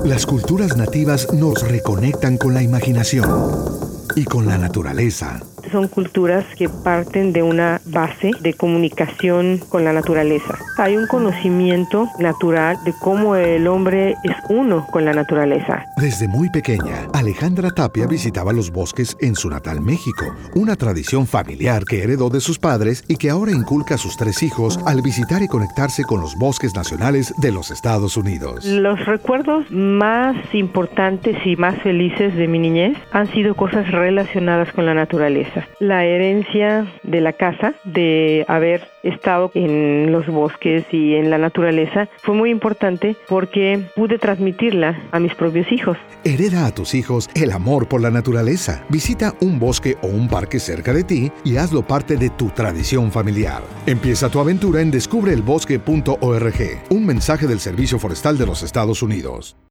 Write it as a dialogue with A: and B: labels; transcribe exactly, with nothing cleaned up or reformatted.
A: Las culturas nativas nos reconectan con la imaginación y con la naturaleza.
B: Son culturas que parten de una base de comunicación con la naturaleza. Hay un conocimiento natural de cómo el hombre es uno con la naturaleza.
A: Desde muy pequeña, Alejandra Tapia visitaba los bosques en su natal México, una tradición familiar que heredó de sus padres y que ahora inculca a sus tres hijos al visitar y conectarse con los bosques nacionales de los Estados Unidos.
B: Los recuerdos más importantes y más felices de mi niñez han sido cosas relacionadas con la naturaleza. La herencia de la casa, de haber estado en los bosques y en la naturaleza, fue muy importante porque pude transmitirla a mis propios hijos.
A: Hereda a tus hijos el amor por la naturaleza. Visita un bosque o un parque cerca de ti y hazlo parte de tu tradición familiar. Empieza tu aventura en descubre el bosque punto org. Un mensaje del Servicio Forestal de los Estados Unidos.